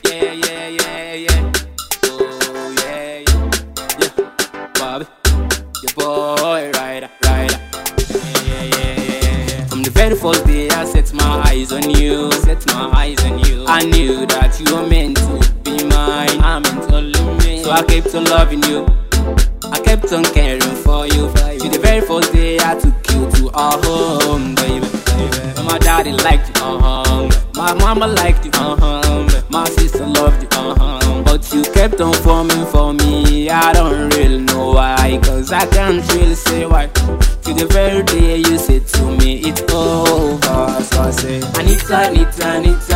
Yeah, yeah, yeah, yeah. Oh, yeah, yeah. Yeah, Bobby, your boy, rider. Yeah, yeah, yeah. From the very first day I set my eyes on you, I knew that you were meant to be mine. I meant only me. So I kept on loving you, I kept on caring for you. Till the very first day I took you to our home, baby. My daddy liked you, my mama liked you, my sister loved you, but you kept on forming for me. I don't really know why, cause I can't really say why. Till the very day you said to me it's over, so I say Anita, Anita, Anita,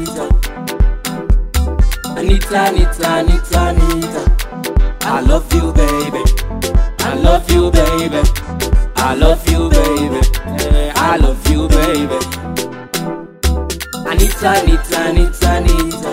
Anita, Anita, Anita, Anita. I love you, baby. I love you, baby. I love you, baby. I love you, baby. Anita, Anita, Anita, Anita.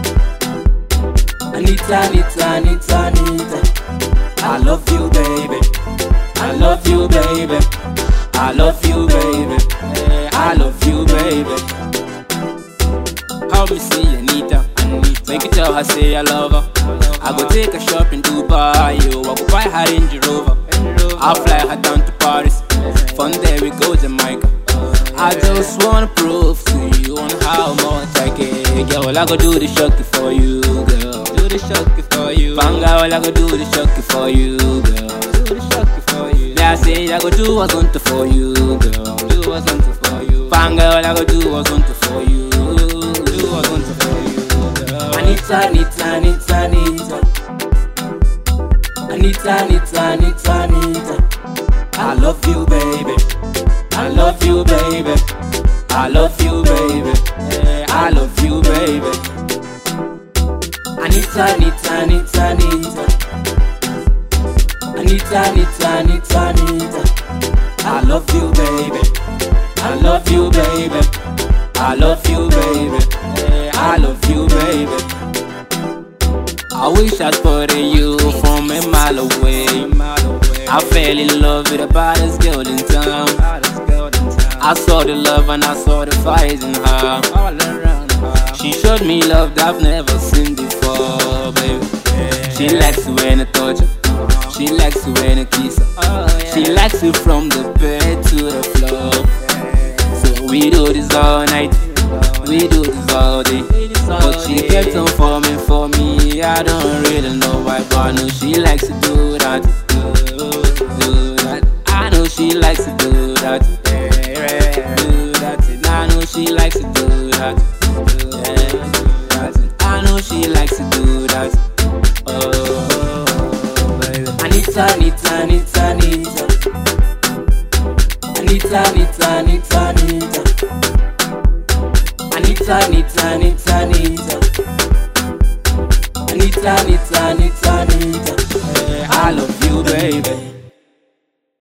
Anita, Anita, Anita, Anita. I love you, baby. I love you, baby. I love you, baby. I love you, baby. How me see Anita? Make you tell her say I love her. I go take her shopping Dubai, yo. I go buy her Range Rover. I'll fly her down to Paris. From there we go Jamaica. I just wanna prove to you on how much I care. Girl, I go do the shocky for you, girl. Do the shocky for you. Banga, I go do the shocky for you, girl. Do the shocky for you. Yeah, I say I go do what's on to for you, girl. Do what's on to for you. Banga, I go do what's on to for you. Do what's on to for you, girl. Anita, Anita, Anita, Anita. Anita, Anita, Anita, Anita. I love you, baby. I love you, baby. I love you, baby. I love you, baby. Anita, Anita, Anita, Anita. Anita, Anita, Anita, Anita. I love you, baby. I love you, baby. I love you, baby. I love you, baby. I wish I spotted you from a mile away. I fell in love with the baddest girl in town. I saw the love and I saw the fires in her. She showed me love that I've never seen before, baby. She likes it when I touch her. She likes it when I kiss her. She likes it from the bed to the floor. So we do this all night, we do this all day. But she kept on forming for me. I don't really know why, but I know she likes to do that. Do that. I know she likes to do that. Do that. I know she likes to do that. I know she likes to do that. Oh, baby. Anita, Anita, Anita, Anita. Anita, Anita, Anita, Anita. Anita, Anita, Anita, Anita. Anita, Anita, Anita, Anita. I love you, baby.